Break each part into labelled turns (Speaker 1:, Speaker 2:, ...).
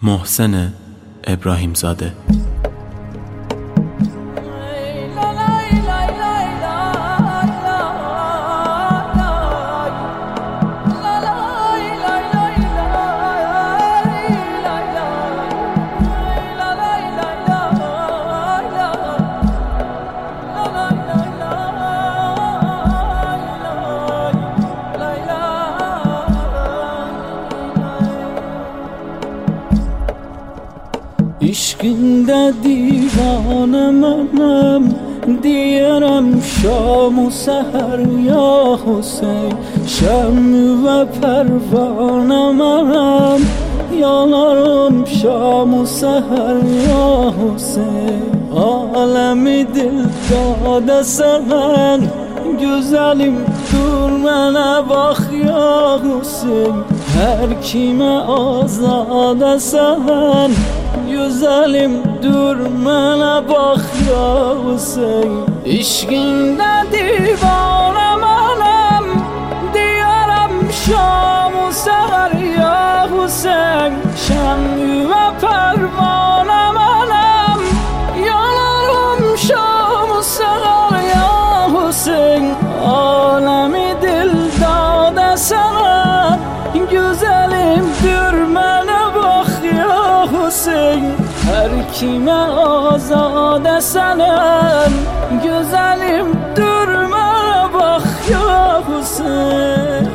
Speaker 1: محسن ابراهیم زاده.
Speaker 2: عشقinde دیوانه منم، دیارم شام و سحر یا حسین. شمع و پروانه منم، یالارم شام و سحر یا حسین. عالمی دل داده سن، güzelim dur mənə bax ya Hüseyin. Hər kimə azad sən, güzelim dur mənə bax ya Hüseyin. İşqində divanə mənəm, deyərəm şam-ı səhər ya Hüseyin. Şəmü və pərvanə mənəm, yanarım şam-ı səhər ya Hüseyin. Alemi dil dade sana, güzelim dur mənə bax ya Hüseyin. Hər kimə azad sənəm, güzelim dur mənə bax ya Hüseyin.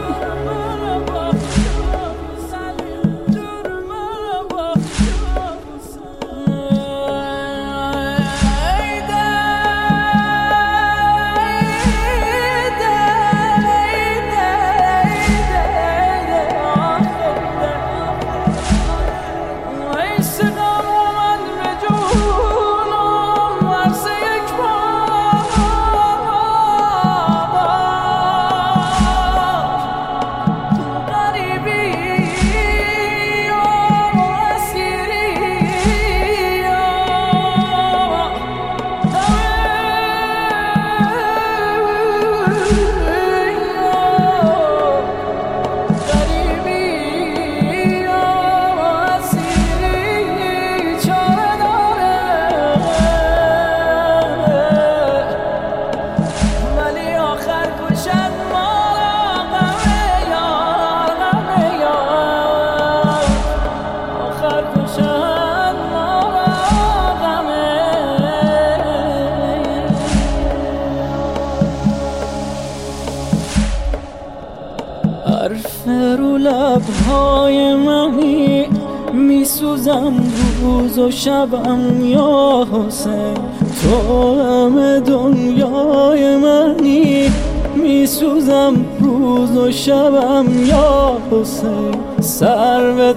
Speaker 2: حرف رو لبهای منی، میسوزم روز و شبم یا حسین. تو همه دنیای منی، میسوزم روز و شبم یا حسین. سر به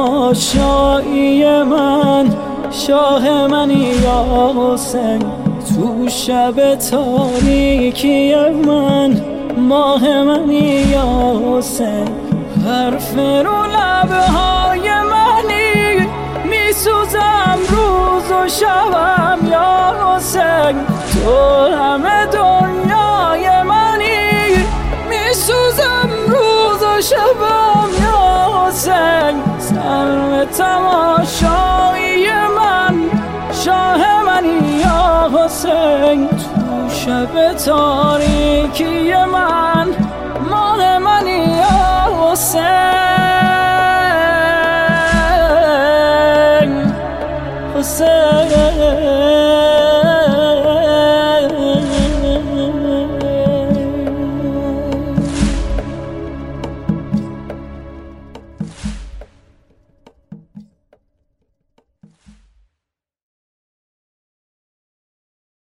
Speaker 2: تماشایی من، شاه منی یا حسین. تو شب تاریکی من، ماه منی یا حسین. حرف رو لبهای منی، میسوزم روز و شبم یا حسین. تو همه دنیای منی، میسوزم روز و شبم یا حسین. سر تماشایی من، شاه منی یا حسین. شب تاریکی من، ماه منی یا حسین.